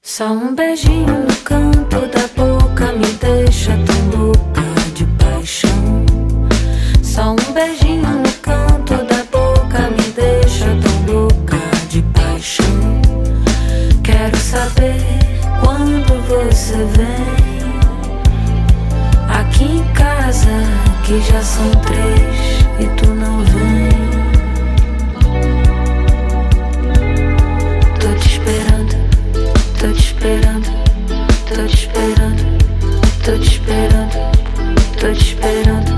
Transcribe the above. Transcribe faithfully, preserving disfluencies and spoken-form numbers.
Só um beijinho no canto da boca me deixa tão louca de paixão. Só um beijinho no canto da boca me deixa tão louca de paixão. Quero saber quando você vem aqui em casa, que já são três e tu não vem. Tô te esperando, tô te esperando, tô te esperando, tô te esperando, tô te esperando.